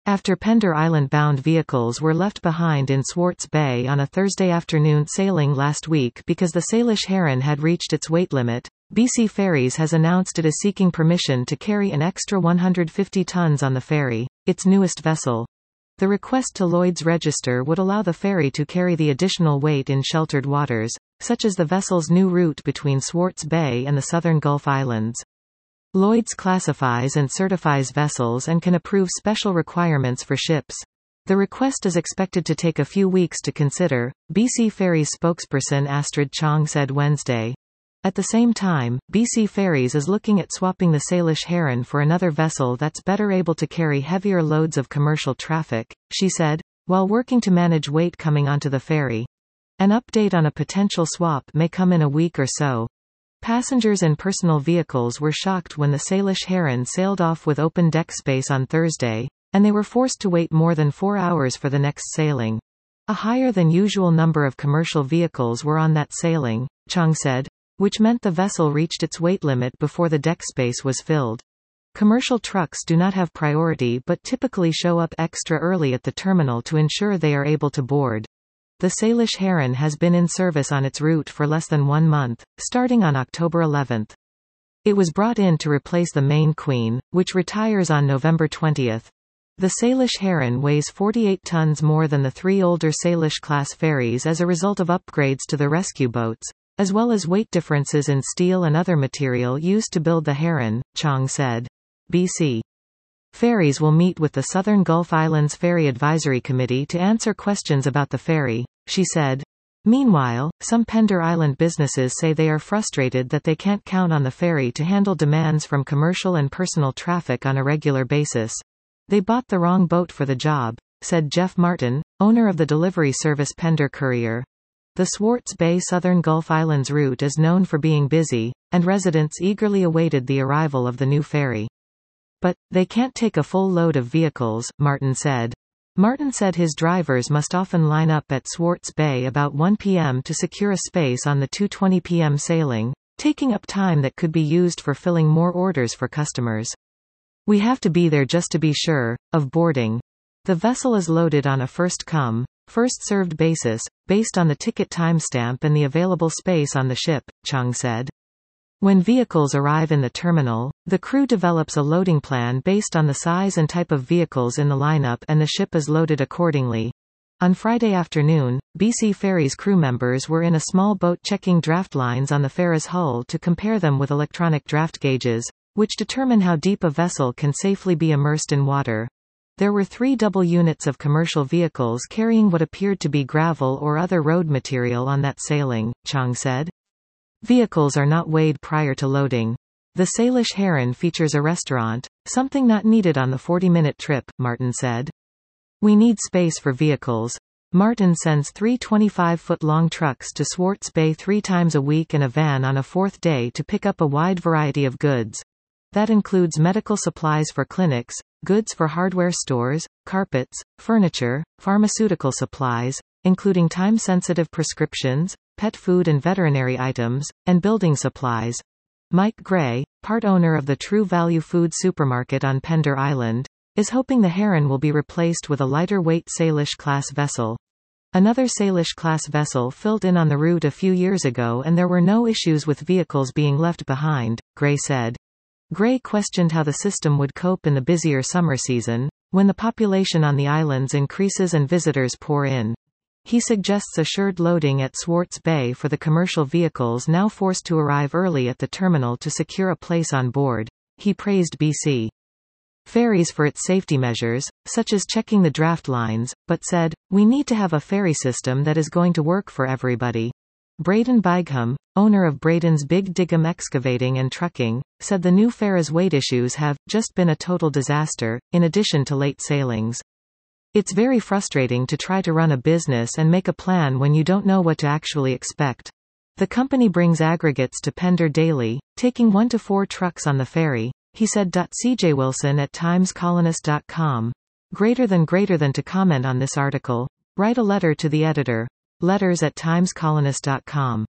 After Pender Island-bound vehicles were left behind in Swartz Bay on a Thursday afternoon sailing last week because the Salish Heron had reached its weight limit, BC Ferries has announced it is seeking permission to carry an extra 150 tons on the ferry, its newest vessel. The request to Lloyd's Register would allow the ferry to carry the additional weight in sheltered waters, such as the vessel's new route between Swartz Bay and the southern Gulf Islands. Lloyd's classifies and certifies vessels and can approve special requirements for ships. The request is expected to take a few weeks to consider, BC Ferries spokesperson Astrid Chong said Wednesday. At the same time, BC Ferries is looking at swapping the Salish Heron for another vessel that's better able to carry heavier loads of commercial traffic, she said, while working to manage weight coming onto the ferry. An update on a potential swap may come in a week or so. Passengers in personal vehicles were shocked when the Salish Heron sailed off with open deck space on Thursday, and they were forced to wait more than 4 hours for the next sailing. A higher than usual number of commercial vehicles were on that sailing, Chong said, which meant the vessel reached its weight limit before the deck space was filled. Commercial trucks do not have priority but typically show up extra early at the terminal to ensure they are able to board. The Salish Heron has been in service on its route for less than 1 month, starting on October 11. It was brought in to replace the Maine Queen, which retires on November 20. The Salish Heron weighs 48 tons more than the 3 older Salish-class ferries as a result of upgrades to the rescue boats, as well as weight differences in steel and other material used to build the Heron, Chong said. BC Ferries will meet with the Southern Gulf Islands Ferry Advisory Committee to answer questions about the ferry, she said. Meanwhile, some Pender Island businesses say they are frustrated that they can't count on the ferry to handle demands from commercial and personal traffic on a regular basis. They bought the wrong boat for the job, said Jeff Martin, owner of the delivery service Pender Courier. The Swartz Bay Southern Gulf Islands route is known for being busy, and residents eagerly awaited the arrival of the new ferry. But, they can't take a full load of vehicles, Martin said. Martin said his drivers must often line up at Swartz Bay about 1 p.m. to secure a space on the 2:20 p.m. sailing, taking up time that could be used for filling more orders for customers. We have to be there just to be sure of boarding. The vessel is loaded on a first-come, first-served basis, based on the ticket timestamp and the available space on the ship, Chong said. When vehicles arrive in the terminal, the crew develops a loading plan based on the size and type of vehicles in the lineup and the ship is loaded accordingly. On Friday afternoon, BC Ferries crew members were in a small boat checking draft lines on the ferry's hull to compare them with electronic draft gauges, which determine how deep a vessel can safely be immersed in water. There were 3 double units of commercial vehicles carrying what appeared to be gravel or other road material on that sailing, Chong said. Vehicles are not weighed prior to loading. The Salish Heron features a restaurant, something not needed on the 40-minute trip, Martin said. We need space for vehicles. Martin sends 3 25-foot-long trucks to Swartz Bay 3 times a week and a van on a 4th day to pick up a wide variety of goods. That includes medical supplies for clinics, goods for hardware stores, carpets, furniture, pharmaceutical supplies, including time-sensitive prescriptions, pet food and veterinary items, and building supplies. Mike Gray, part owner of the True Value Food supermarket on Pender Island, is hoping the Heron will be replaced with a lighter-weight Salish-class vessel. Another Salish-class vessel filled in on the route a few years ago and there were no issues with vehicles being left behind, Gray said. Gray questioned how the system would cope in the busier summer season, when the population on the islands increases and visitors pour in. He suggests assured loading at Swartz Bay for the commercial vehicles now forced to arrive early at the terminal to secure a place on board. He praised BC Ferries for its safety measures, such as checking the draft lines, but said, "We need to have a ferry system that is going to work for everybody." Braden Bigham, owner of Braden's Big Diggum Excavating and Trucking, said the new ferry's weight issues have just been a total disaster, in addition to late sailings. It's very frustrating to try to run a business and make a plan when you don't know what to actually expect. The company brings aggregates to Pender daily, taking 1 to 4 trucks on the ferry, he said. CJ Wilson at timescolonist.com. Greater than to comment on this article, write a letter to the editor. Letters@timescolonist.com.